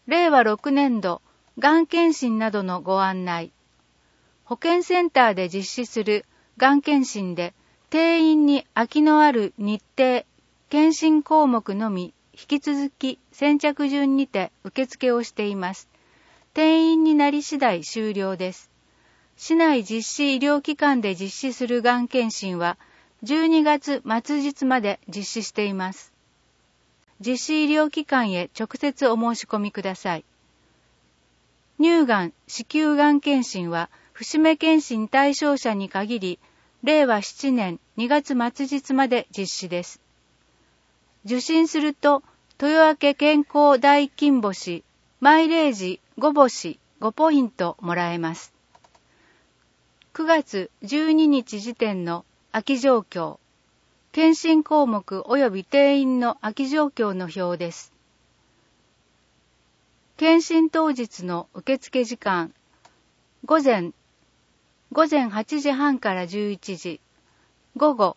令和6年度、がん検診などのご案内。保健センターで実施するがん検診で、定員に空きのある日程、検診項目のみ、引き続き先着順にて受付をしています。定員になり次第終了です。市内実施医療機関で実施するがん検診は、12月末日まで実施しています。実施医療機関へ直接お申し込みください。乳がん、子宮がん検診は、節目検診対象者に限り、令和7年2月末日まで実施です。受診すると、豊明健康大金星、マイレージ5星5ポイントもらえます。9月12日時点の空き状況、検診項目及び定員の空き状況の表です。検診当日の受付時間、午前8時半から11時、午後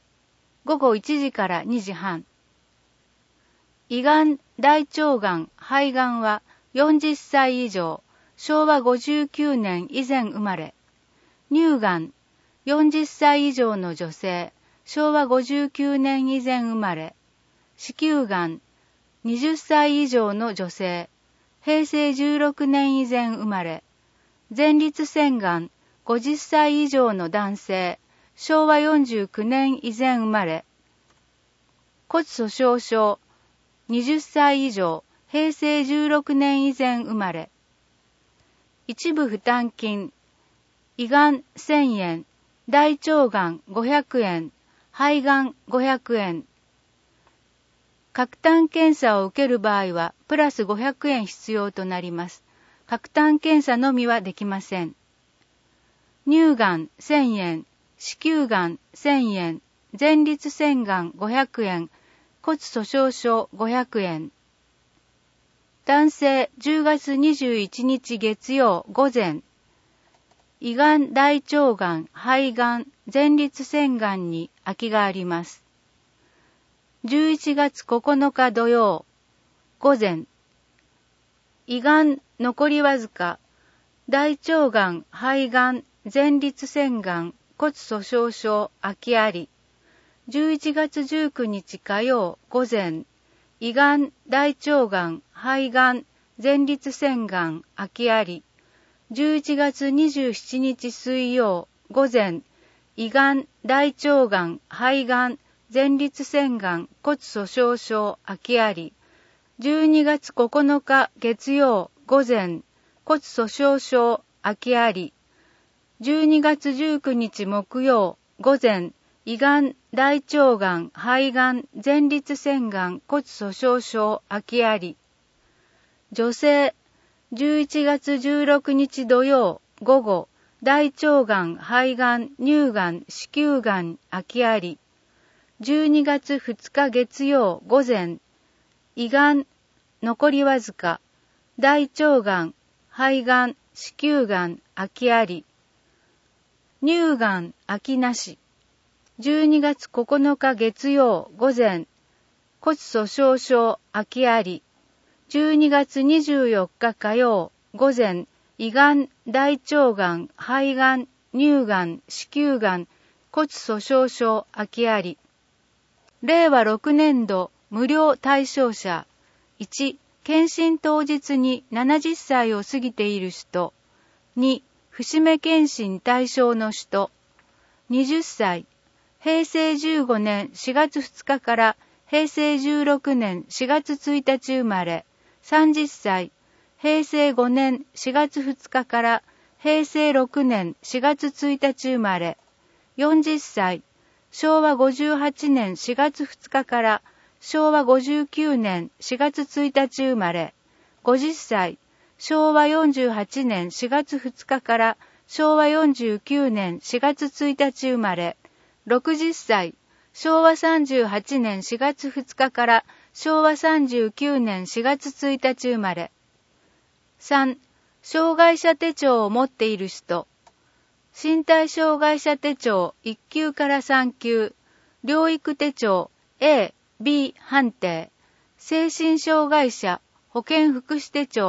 1時から2時半。胃がん、大腸がん、肺がんは40歳以上、昭和59年以前生まれ。乳がん、40歳以上の女性、昭和59年以前生まれ。子宮がん、20歳以上の女性、平成16年以前生まれ。前立腺がん、50歳以上の男性、昭和49年以前生まれ。骨粗鬆症、20歳以上、平成16年以前生まれ。一部負担金、胃がん1000円、大腸がん500円、肺がん500円。喀痰検査を受ける場合は、プラス500円必要となります。喀痰検査のみはできません。乳がん1000円、子宮がん1000円、前立腺がん500円、骨粗鬆症500円。男性10月21日月曜午前、胃がん、大腸がん、肺がん、前立腺がんに空きがあります。11月9日土曜午前、胃がん残りわずか、大腸がん、肺がん、前立腺がん、骨粗鬆症空きあり。11月19日火曜午前、胃がん、大腸がん、肺がん、前立腺がん空きあり。11月27日水曜午前、胃がん、大腸がん、肺がん、前立腺がん、骨粗鬆症空きあり。12月9日月曜午前、骨粗鬆症空きあり。12月19日木曜午前、胃がん、大腸がん、肺がん、前立腺がん、骨粗鬆症空きあり。女性、11月16日土曜午後、大腸がん、肺がん、乳がん、子宮がん空きあり。12月2日月曜午前、胃がん、残りわずか、大腸がん、肺がん、子宮がん空きあり。乳がん空きなし。12月9日月曜午前、骨粗鬆症空きあり。12月24日火曜午前、胃がん、大腸がん、肺がん、乳がん、子宮がん、骨粗鬆症空きあり。令和6年度無料対象者。1、検診当日に70歳を過ぎている人。2、節目検診対象の人。20歳。平成15年4月2日から平成16年4月1日生まれ。30歳。平成5年4月2日から平成6年4月1日生まれ。40歳。昭和58年4月2日から昭和59年4月1日生まれ。50歳。昭和48年4月2日から昭和49年4月1日生まれ。60歳。昭和38年4月2日から昭和39年4月1日生まれ。3、障害者手帳を持っている人。身体障害者手帳1級から3級、療育手帳 A、B 判定、精神障害者保健福祉手帳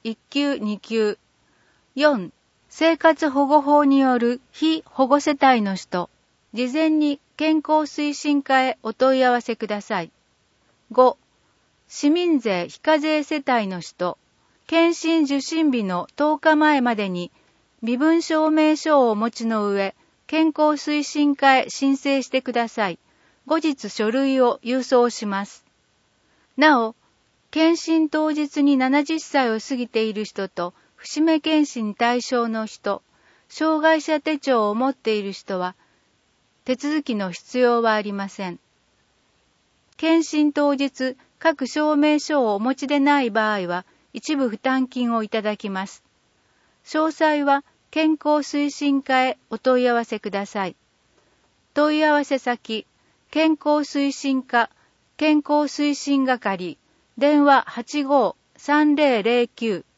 1級2級。4、生活保護法による非保護世帯の人、事前に健康推進課へお問い合わせください。5、市民税非課税世帯の人、検診受診日の10日前までに身分証明書をお持ちの上、健康推進課へ申請してください。後日書類を郵送します。なお、検診当日に70歳を過ぎている人と、節目検診対象の人、障害者手帳を持っている人は、手続きの必要はありません。検診当日、各証明書をお持ちでない場合は、一部負担金をいただきます。詳細は、健康推進課へお問い合わせください。問い合わせ先、健康推進課、健康推進係、電話85-3009